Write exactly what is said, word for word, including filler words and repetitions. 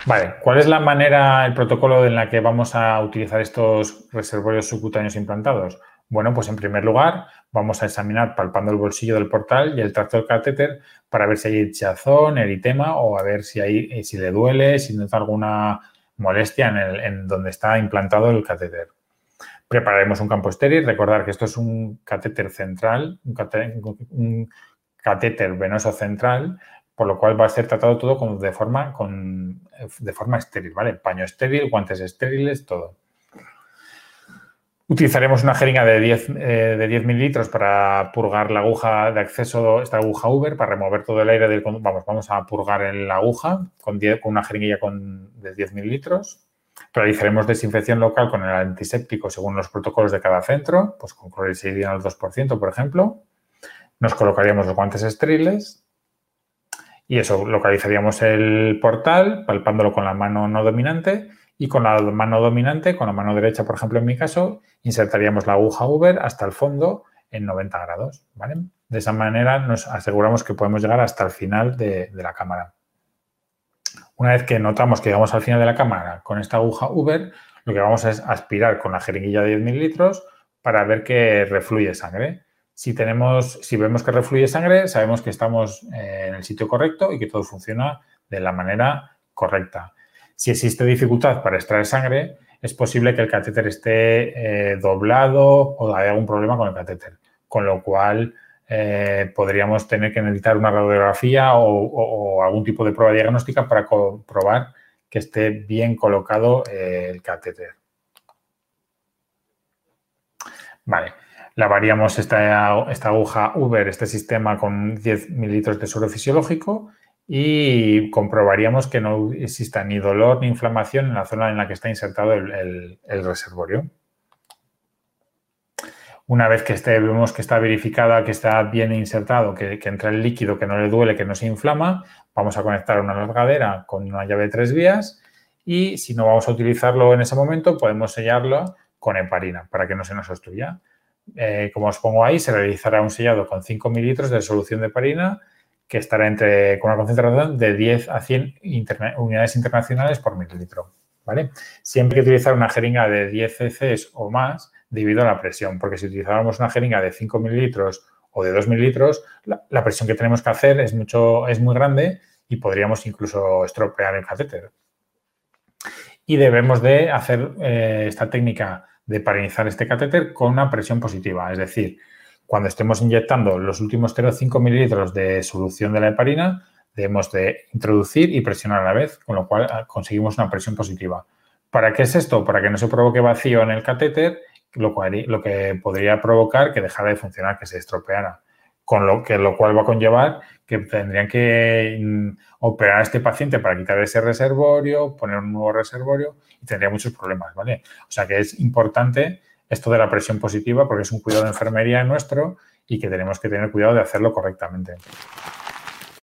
Vale, ¿cuál es la manera, el protocolo en la que vamos a utilizar estos reservorios subcutáneos implantados? Bueno, pues en primer lugar vamos a examinar palpando el bolsillo del portal y el tracto del catéter para ver si hay hinchazón, eritema o a ver si, hay, si le duele, si nota alguna molestia en, el, en donde está implantado el catéter. Prepararemos un campo estéril. Recordar que esto es un catéter central, un catéter, un catéter venoso central, por lo cual va a ser tratado todo con, de, forma, con, de forma estéril, ¿vale? Paño estéril, guantes estériles, todo. Utilizaremos una jeringa de diez, eh, de diez mililitros para purgar la aguja de acceso, esta aguja Uber, para remover todo el aire del... Vamos, vamos a purgar en la aguja con, diez, con una jeringuilla con, de diez mililitros. Realizaremos desinfección local con el antiséptico según los protocolos de cada centro, pues con clorexidina al dos por ciento, por ejemplo. Nos colocaríamos los guantes estériles y eso, localizaríamos el portal palpándolo con la mano no dominante y con la mano dominante, con la mano derecha, por ejemplo, en mi caso, insertaríamos la aguja Uber hasta el fondo en noventa grados, ¿vale? De esa manera nos aseguramos que podemos llegar hasta el final de, de la cámara. Una vez que notamos que llegamos al final de la cámara con esta aguja Uber, lo que vamos a es aspirar con la jeringuilla de diez mililitros para ver que refluye sangre. Si, tenemos, si vemos que refluye sangre, sabemos que estamos en el sitio correcto y que todo funciona de la manera correcta. Si existe dificultad para extraer sangre, es posible que el catéter esté eh, doblado o haya algún problema con el catéter, con lo cual eh, podríamos tener que necesitar una radiografía o, o, o algún tipo de prueba diagnóstica para comprobar que esté bien colocado eh, el catéter. Vale. Lavaríamos esta, esta aguja Uber, este sistema, con diez mililitros de suero fisiológico y comprobaríamos que no exista ni dolor ni inflamación en la zona en la que está insertado el, el, el reservorio. Una vez que esté, vemos que está verificada, que está bien insertado, que, que entra el líquido, que no le duele, que no se inflama, vamos a conectar una largadera con una llave de tres vías y si no vamos a utilizarlo en ese momento, podemos sellarlo con heparina para que no se nos obstruya. Eh, como os pongo ahí, se realizará un sellado con cinco mililitros de solución de heparina que estará entre, con una concentración de diez a cien interna, unidades internacionales por mililitro, ¿vale? Siempre hay que utilizar una jeringa de diez cc o más debido a la presión, porque si utilizáramos una jeringa de cinco mililitros o de dos mililitros, la, la presión que tenemos que hacer es, mucho, es muy grande y podríamos incluso estropear el catéter. Y debemos de hacer eh, esta técnica de heparinizar este catéter con una presión positiva, es decir, cuando estemos inyectando los últimos cero coma cinco mililitros de solución de la heparina, debemos de introducir y presionar a la vez, con lo cual conseguimos una presión positiva. ¿Para qué es esto? Para que no se provoque vacío en el catéter, lo, cual, lo que podría provocar que dejara de funcionar, que se estropeara. Con lo, que, lo cual va a conllevar que tendrían que mm, operar a este paciente para quitar ese reservorio, poner un nuevo reservorio y tendría muchos problemas, ¿vale? O sea que es importante esto de la presión positiva porque es un cuidado de enfermería nuestro y que tenemos que tener cuidado de hacerlo correctamente.